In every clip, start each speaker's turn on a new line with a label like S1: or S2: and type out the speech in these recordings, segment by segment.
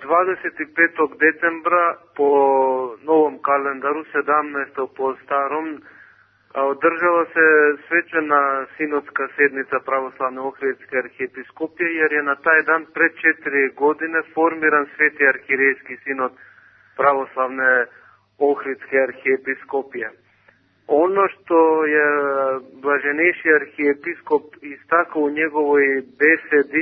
S1: 25. decembra po novom kalendaru, 17. po starom, održava se svečana sinodska sednica Pravoslavne Ohridske arhijepiskopije, jer je na taj dan pred 4 godine formiran Sveti arhirejski sinod Pravoslavne Ohridske arhijepiskopije. Ono što je blaženejši arhijepiskop istakao u njegovoj besedi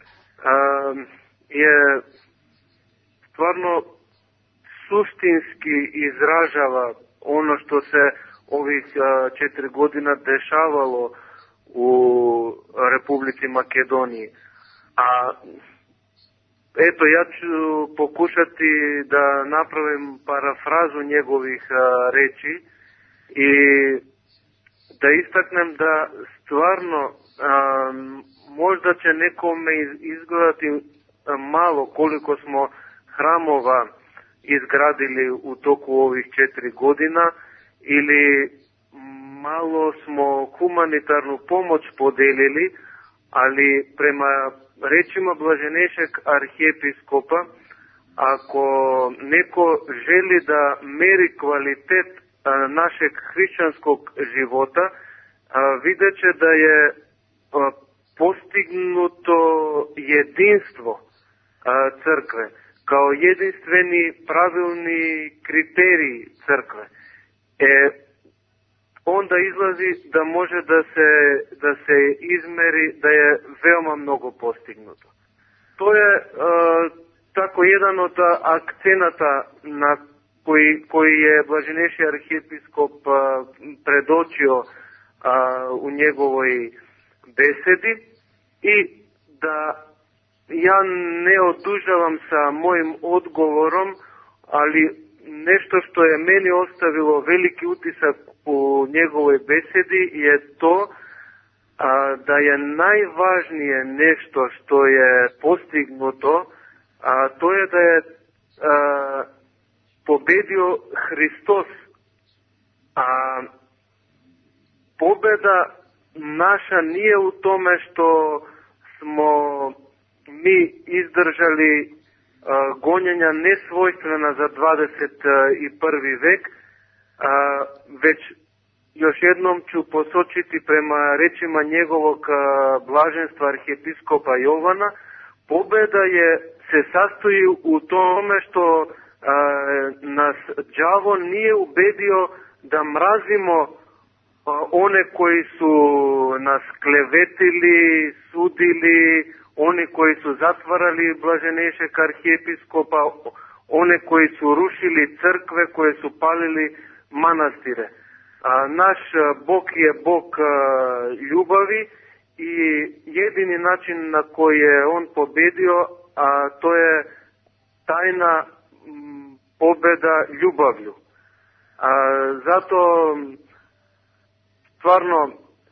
S1: je stvarno suštinski izražava ono što se ovih 4 godina dešavalo u Republici Makedoniji. A eto, ja ću pokušati da napravim parafrazu njegovih reči i da istaknem da stvarno možda će nekome izgledati malo koliko smo hramova izgradili u toku ovih 4 godina ili malo smo humanitarnu pomoć podelili, ali prema rečima blaženejšeg arhijepiskopa, ako neko želi da meri kvalitet našeg hrišćanskog života, vidjet će da je postignuto jedinstvo crkve kao jedinstveni pravilni kriterij crkve. Onda izlazi da može da se izmeri da je veoma mnogo postignuto. To je tako jedan od akcenata na koji je blaženejši arhijepiskop predočio u njegovoj besedi i da ja ne odužavam sa mojim odgovorom, ali nešto što je meni ostavilo veliki utisak u njegovoj besedi je to da je najvažnije nešto što je postignuto, a to je da je pobedio Hristos. A pobeda naša nije u tome što smo mi izdržali gonjenja nesvojstvena za 21. vek, već još jednom ću posočiti prema rečima njegovog blaženstva arhijepiskopa Jovana, pobeda se sastoji u tome što nas đavo nije ubedio da mrazimo one koji su nas klevetili, sudili, oni koji su zatvarali blaženejšeg arhijepiskopa, one koji su rušili crkve, koje su palili manastire. Naš Bog je Bog ljubavi i jedini način na koji je on pobedio, a to je tajna pobeda ljubavlju. Zato stvarno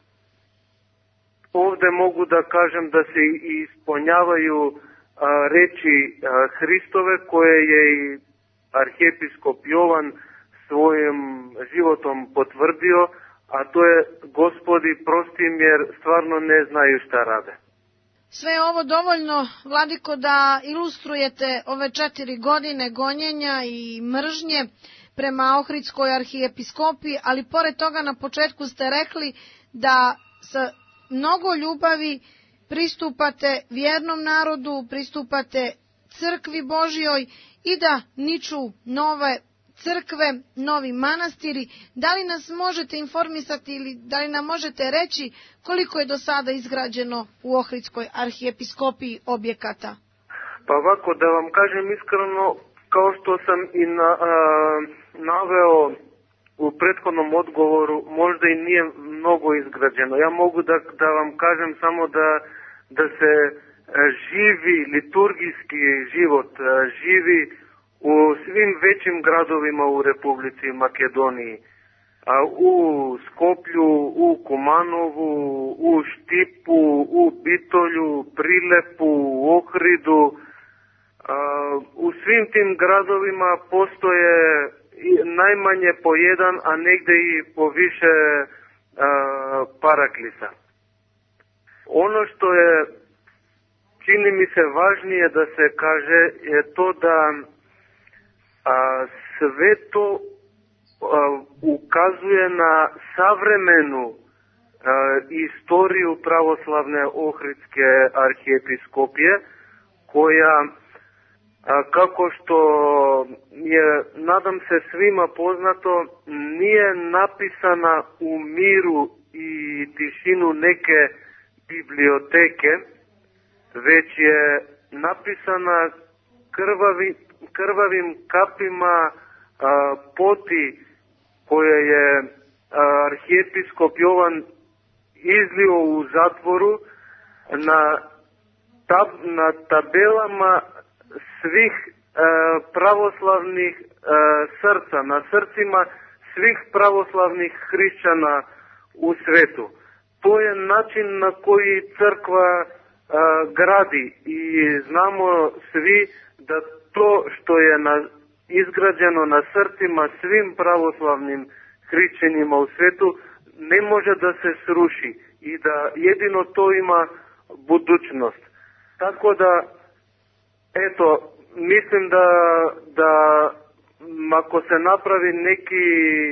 S1: ovde mogu da kažem da se ispunjavaju reči Hristove koje je i arhijepiskop Jovan svojim životom potvrdio, a to je Gospodi prosti im jer stvarno ne znaju šta rade.
S2: Sve je ovo dovoljno, vladiko, da ilustrujete ove 4 godine gonjenja i mržnje prema Ohridskoj arhijepiskopiji, ali pored toga na početku ste rekli da sa mnogo ljubavi pristupate vjernom narodu, pristupate crkvi Božjoj i da niču nove crkve, novi manastiri. Da li nas možete informisati ili da li nam možete reći koliko je do sada izgrađeno u Ohridskoj arhijepiskopiji objekata?
S1: Pa ovako, da vam kažem iskreno, kao što sam i naveo u prethodnom odgovoru, možda i nije mnogo izgrađeno. Ja mogu da vam kažem samo da se živi liturgijski život, živi u svim većim gradovima u Republici Makedoniji. U Skoplju, u Kumanovu, u Štipu, u Bitolju, Prilepu, u Ohridu. U svim tim gradovima postoje najmanje po jedan, a negde i po više paraklisa. Ono što je čini mi se važnije da se kaže je to da sve to ukazuje na savremenu istoriju pravoslavne Ohridske arhijepiskopije, koja, kako što je, nadam se, svima poznato, nije napisana u miru i tišinu neke biblioteke, već je napisana krvavim kapima poti koje je arhijepiskop Jovan izlio u zatvoru na tabelama svih pravoslavnih srca, na srcima svih pravoslavnih hrišćana u svetu. To je način na koji crkva gradi i znamo svi da to što je izgrađeno na srcima svim pravoslavnim hrišćanima u svetu ne može da se sruši i da jedino to ima budućnost. Tako da, eto, mislim da ako se napravi neki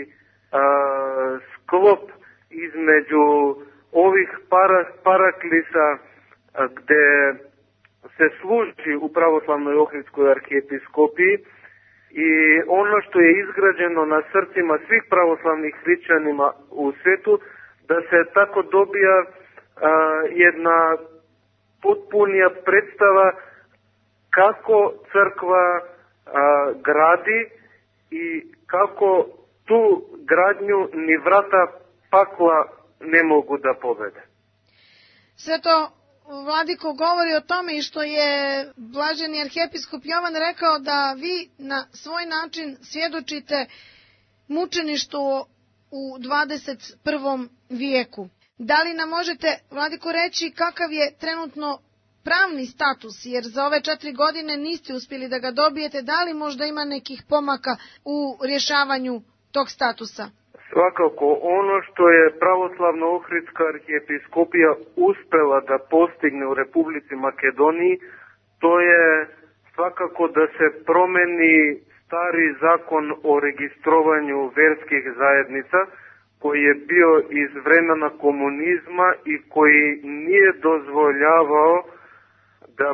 S1: sklop između ovih paraklisa gde se služi u pravoslavnoj Ohridskoj arhijepiskopiji i ono što je izgrađeno na srcima svih pravoslavnih hrišćanima u svetu, da se tako dobija jedna potpunija predstava kako crkva gradi i kako tu gradnju ni vrata pakla ne mogu da pobede.
S2: Sve to, Vladiko, govori o tome i što je blaženi arhijepiskop Jovan rekao da vi na svoj način svjedočite mučeništvu u 21. vijeku. Da li nam možete, Vladiko, reći kakav je trenutno pravni status, jer za ove 4 godine niste uspjeli da ga dobijete, da li možda ima nekih pomaka u rješavanju tog statusa?
S1: Svakako, ono što je pravoslavna Ohridska arhijepiskopija uspela da postigne u Republici Makedoniji, to je svakako da se promeni stari zakon o registrovanju verskih zajednica, koji je bio iz vremena komunizma i koji nije dozvoljavao da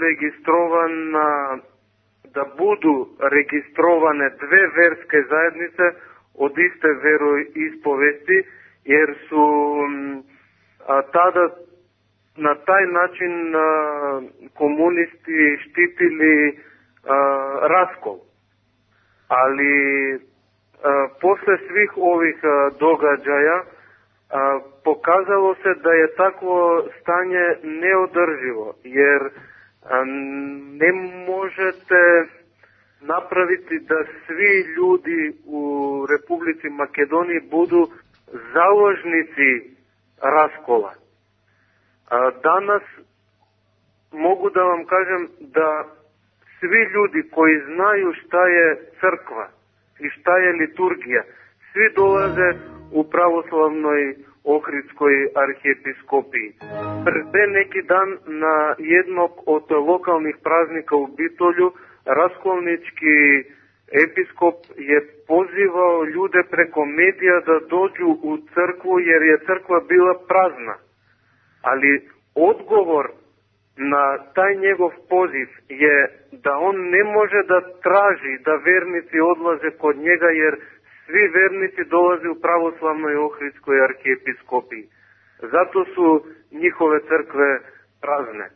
S1: budu registrovane dve verske zajednice od iste veroispovesti, jer su tada na taj način komunisti štitili raskol. Ali posle svih ovih događaja pokazalo se da je takvo stanje neodrživo, jer ne možete napraviti da svi ljudi u Republici Makedoniji budu založnici raskola. Danas mogu da vam kažem da svi ljudi koji znaju šta je crkva i šta je liturgija, svi dolaze u pravoslavnoj Ohridskoj arhijepiskopiji. Pre neki dan na jednog od lokalnih praznika u Bitolju raskolnički episkop je pozivao ljude preko medija da dođu u crkvu jer je crkva bila prazna. Ali odgovor na taj njegov poziv je da on ne može da traži da vernici odlaze kod njega, jer svi vernici dolaze u pravoslavnoj Ohridskoj arhijepiskopiji. Zato su njihove crkve prazne.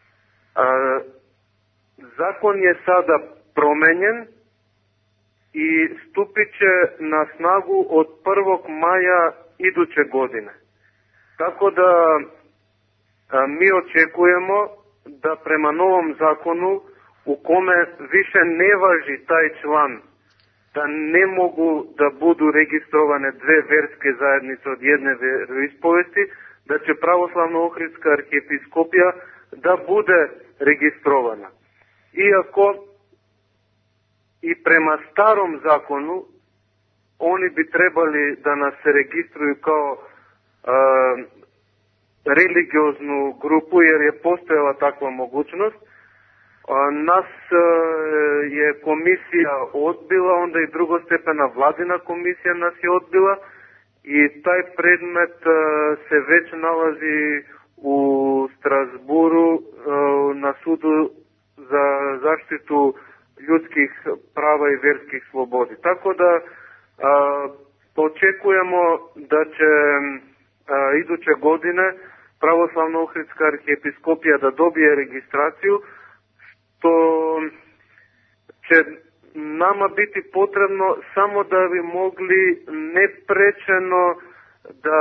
S1: Zakon je sada promenjen i stupit će na snagu od 1. maja iduće godine. Tako da mi očekujemo da prema novom zakonu, u kome više ne važi taj član da ne mogu da budu registrovane dve verske zajednice od jedne veroispovesti, da će pravoslavna Ohridska arhijepiskopija da bude registrovana. Iako i prema starom zakonu oni bi trebali da nas se registruju kao religioznu grupu, jer je postojala takva mogućnost. Nas je komisija odbila, onda i drugostepena vladina komisija nas je odbila i taj predmet se već nalazi u Strasburu na sudu za zaštitu ljudskih prava i vjerskih slobodi. Tako da očekujemo da će iduće godine Pravoslavno-Ohridska arhijepiskopija da dobije registraciju, što će nama biti potrebno samo da bi mogli neprečeno da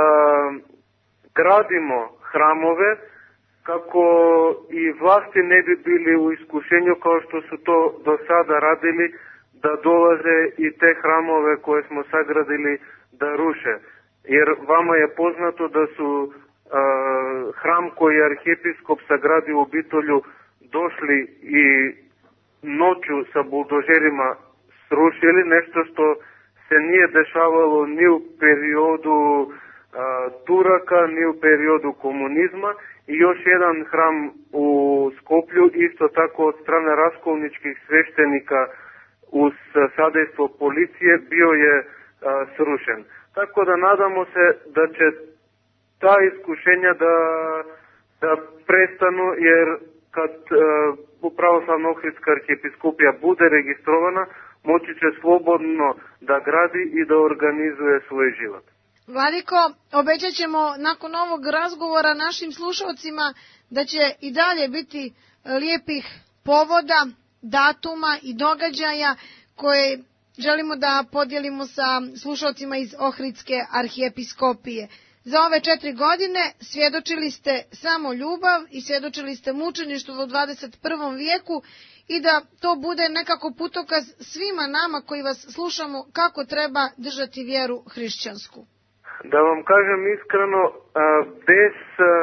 S1: gradimo hramove, kako i vlasti ne bi bili u iskušenju kao što su to do sada radili, da dolaze i te hramove koje smo sagradili da ruše. Jer vama je poznato da su hram koji je arhijepiskop sagradio u Bitolju došli i noću sa buldožerima srušili, nešto što se nije dešavalo ni u periodu Turaka, ni u periodu komunizma. I još jedan hram u Skoplju, isto tako od strane raskolničkih sveštenika uz sadejstvo policije, bio je srušen. Tako da nadamo se da će ta iskušenja da prestanu, jer kad Pravoslavno-Ohridska arhijepiskopija bude registrovana, moći će slobodno da gradi i da organizuje svoj život.
S2: Vladiko, obećat ćemo nakon ovog razgovora našim slušalcima da će i dalje biti lijepih povoda, datuma i događaja koje želimo da podijelimo sa slušalcima iz Ohridske arhijepiskopije. Za ove 4 godine svjedočili ste samo ljubav i svjedočili ste mučeništvo u 21. vijeku i da to bude nekako putokaz svima nama koji vas slušamo kako treba držati vjeru hrišćansku.
S1: Da vam kažem iskreno, bez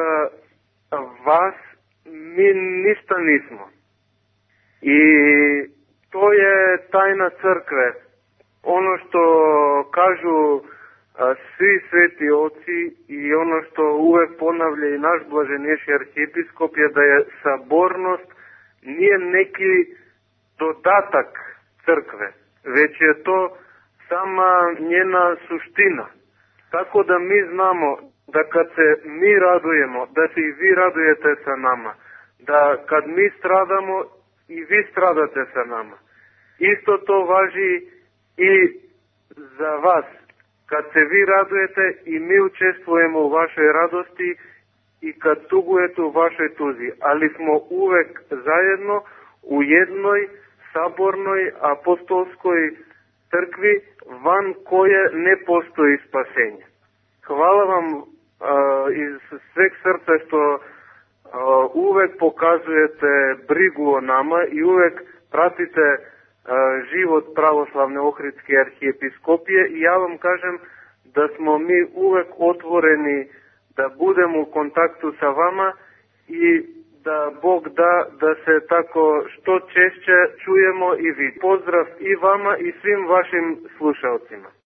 S1: vas mi ništa nismo. I to je tajna crkve. Ono što kažu svi sveti oci i ono što uvek ponavlja i naš blaženjejši arhijepiskop je da je sabornost nije neki dodatak crkve, već je to sama njena suština. Tako da mi znamo da kad se mi radujemo, da se i vi radujete sa nama, da kad mi stradamo i vi stradate sa nama. Isto to važi i za vas. Kad se vi radujete i mi učestvujemo u vašoj radosti i kad tugujete u vašoj tuzi, ali smo uvek zajedno u jednoj sabornoj apostolskoj crkvi van koje ne postoji spasenje. Hvala vam iz sveg srca što uvek pokazujete brigu o nama i uvek pratite život Pravoslavne Ohridske arhijepiskopije i ja vam kažem da smo mi uvek otvoreni da budemo u kontaktu sa vama i da Bog da se tako što češće čujemo i vi. Pozdrav i vama i svim vašim slušalcima.